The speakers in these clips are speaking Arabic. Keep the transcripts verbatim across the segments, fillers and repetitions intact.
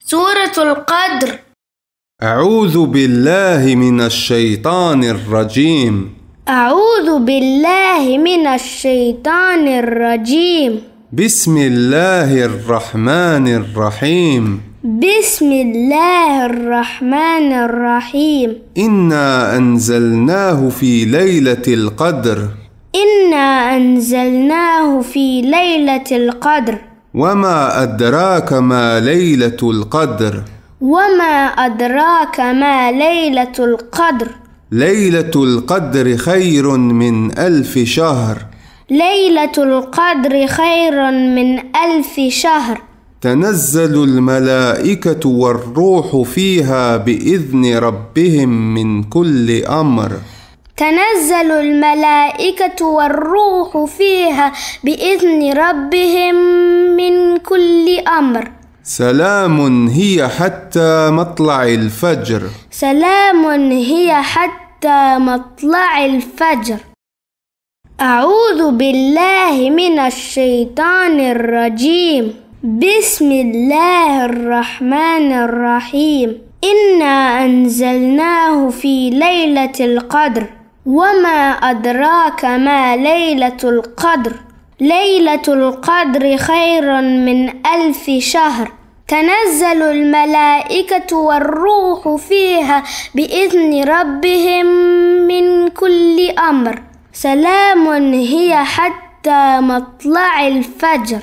سورة القدر. أعوذ بالله من الشيطان الرجيم. أعوذ بالله من الشيطان الرجيم. بسم الله الرحمن الرحيم. بسم الله الرحمن الرحيم. إنا أنزلناه في ليلة القدر. إنا أنزلناه في ليلة القدر. وما أدراك ما ليلة القدر. وما أدراك ما ليلة القدر. ليلة القدر خير من ألف شهر. ليلة القدر خير من ألف شهر. تنزل الملائكة والروح فيها بإذن ربهم من كل أمر. تنزل الملائكة والروح فيها بإذن ربهم من كل أمر. سلام هي حتى مطلع الفجر. سلام هي حتى مطلع الفجر. أعوذ بالله من الشيطان الرجيم. بسم الله الرحمن الرحيم. إنا أنزلناه في ليلة القدر. وما أدراك ما ليلة القدر. ليلة القدر خير من ألف شهر. تنزل الملائكة والروح فيها بإذن ربهم من كل أمر. سلام هي حتى مطلع الفجر.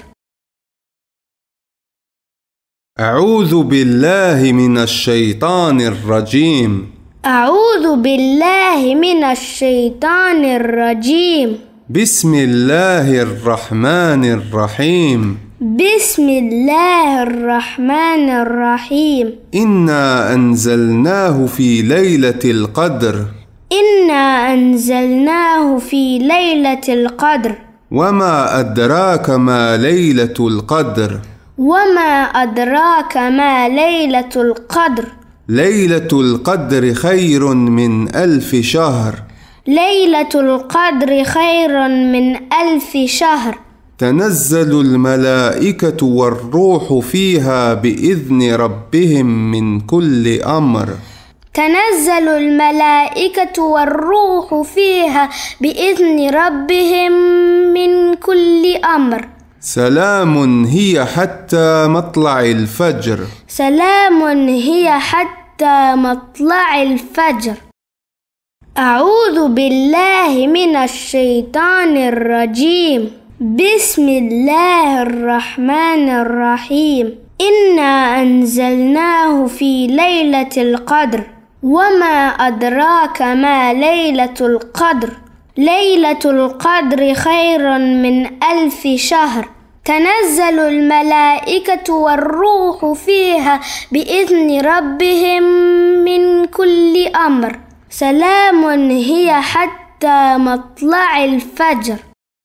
أعوذ بالله من الشيطان الرجيم. أعوذ بالله من الشيطان الرجيم. بسم الله الرحمن الرحيم. بسم الله الرحمن الرحيم. إنا أنزلناه في ليلة القدر. إنا أنزلناه في ليلة القدر. وما أدراك ما ليلة القدر. وما أدراك ما ليلة القدر. ليلة القدر خير من ألف شهر. ليلة القدر خير من ألف شهر. تنزل الملائكة والروح فيها بإذن ربهم من كل أمر. تنزل الملائكة والروح فيها بإذن ربهم من كل أمر. سلام هي حتى مطلع الفجر. سلام هي حتى مطلع الفجر. أعوذ بالله من الشيطان الرجيم. بسم الله الرحمن الرحيم. إنا أنزلناه في ليلة القدر. وما أدراك ما ليلة القدر. ليلة القدر خير من ألف شهر. تنزل الملائكة والروح فيها بإذن ربهم من كل أمر. سلام هي حتى مطلع الفجر.